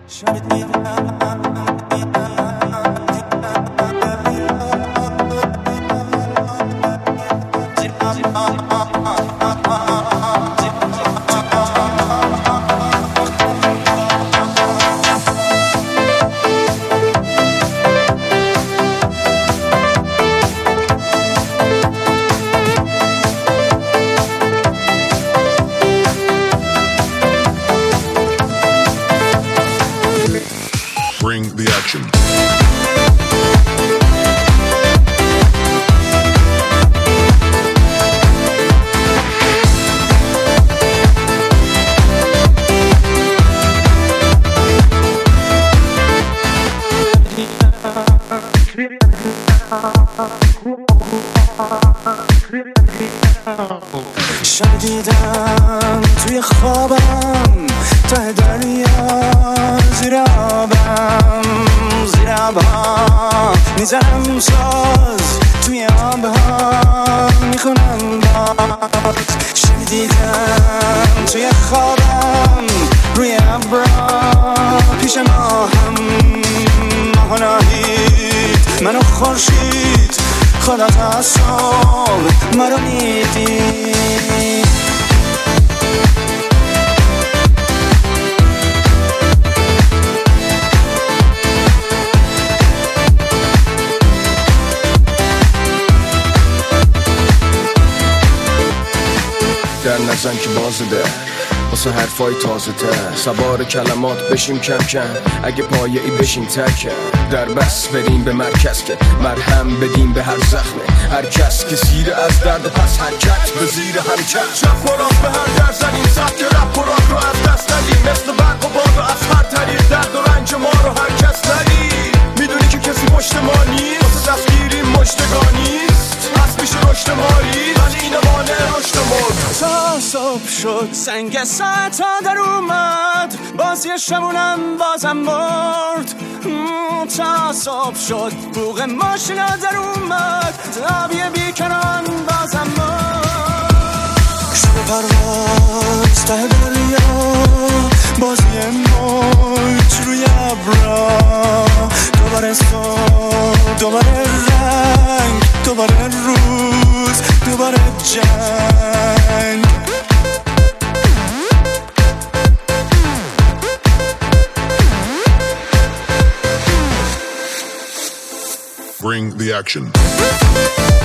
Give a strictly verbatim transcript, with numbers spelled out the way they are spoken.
Bring the action. شب دیدم توی خوابم ته دریا زیر آبم زیر آبم میزنم ساز توی آبها میخونم باز شب دیدم توی خوابم روی ابرا پیش ماهم ماه نهید منو خورشید خدا تا صبح مرا میدید در نزن که بازه ده واسه حرفای تازه تر سوار کلمات بشیم کم کم اگه پایه ای بشیم تکم در بس بریم به مرکز که مرهم بدیم به هر زخمه هر کس که سیر از درد پس حرکت به زیر حرکت چپ و راست به هر در زنیم سبک رپ و راک رو از دست ندیم مثل برق و باد و از هر طریق درد و رنج ما رو هر کس ندیم میدونی که کسی پشت ما نیست واسه دستگیریم مشتگانیست هست میشه رشد مالی ولی این مانع رشد مرد تا صبح شد سنگ ساعت ها در اومد بازی شمونم بازم برد تا صبح شد بوغ ماشینا در اومد آبی بیکنان بازم مرد شب پرواز ته دریا بازی موج روی ابرا دوباره صبح دوباره رنگ دوباره روز دوباره جنگ Bring the action.